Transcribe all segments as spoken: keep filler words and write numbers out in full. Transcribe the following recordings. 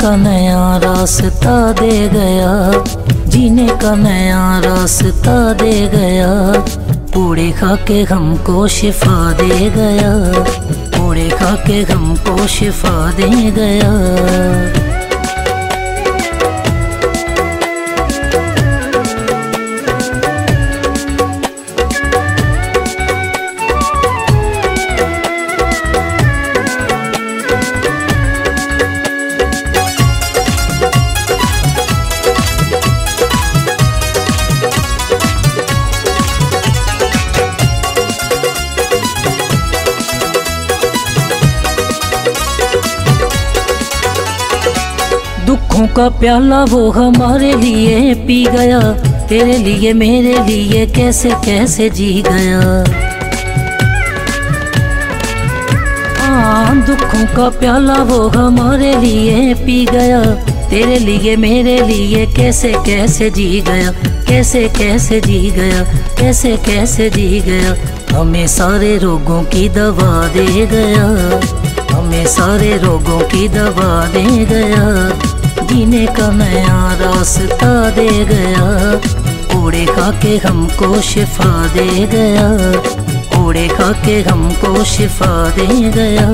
का नया रास्ता दे गया, जीने का नया रास्ता दे गया। पूड़े खा के हमको शिफा दे गया, पूड़े खा के हमको शिफा दे गया। दुखों का प्याला वो हमारे लिए पी गया, तेरे लिए मेरे लिए कैसे कैसे जी गया। हाँ, दुखों का प्याला वो हमारे लिए पी गया, तेरे लिए मेरे लिए कैसे कैसे जी गया, कैसे कैसे जी गया, कैसे कैसे जी गया। हमें सारे रोगों की दवा दे गया, हमें सारे रोगों की दवा दे गया। जीने का नया रास्ता दे गया, पूड़े खा के हमको शिफा दे गया, पूड़े खा के हमको शिफा दे गया।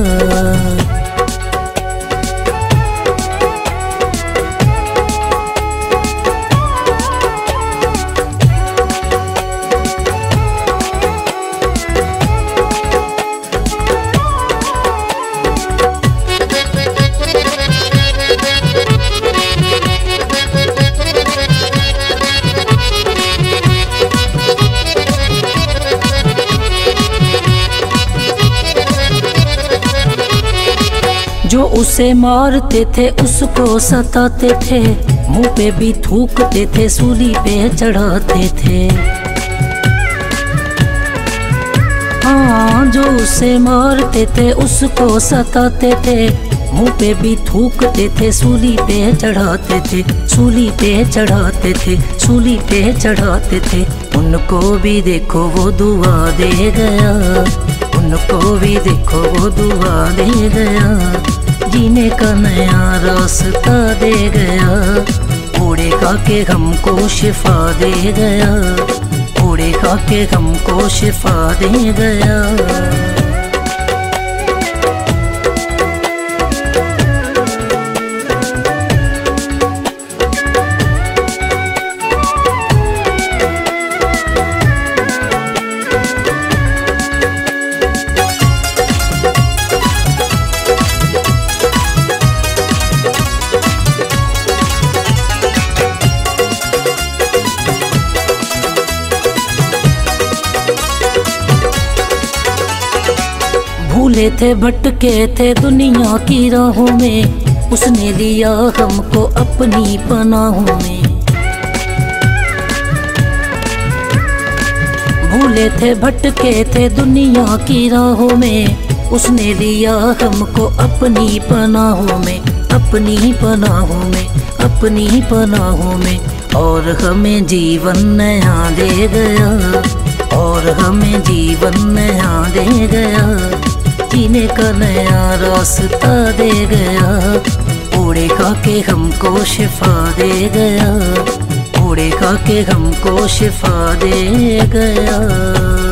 जो उसे मारते थे उसको सताते थे, मुंह पे भी थूकते थे, सूली पे चढ़ाते थे। हाँ, जो उसे मारते थे उसको सताते थे, मुंह पे भी थूकते थे, सूली पे चढ़ाते थे, सूली पे चढ़ाते थे, सूली पे चढ़ाते थे। उनको भी देखो वो दुआ दे गया, उनको भी देखो वो दुआ दे गया। जीने का नया रास्ता दे गया, पूड़े खा के हमको शिफा दे गया, पूड़े खा के हमको शिफा दे गया। भूले थे भटके थे दुनिया की राहों में, उसने लिया हमको अपनी पनाहों में। भूले थे भटके थे दुनिया की राहों में, उसने लिया हमको अपनी पनाहों में, अपनी पनाहों में, अपनी पनाहों में। और हमें जीवन नया दे गया, और हमें जीवन नया दे गया। जीने का नया रास्ता दे गया, पूड़े खा के हमको शिफा दे गया, पूड़े खा के हमको शिफा दे गया।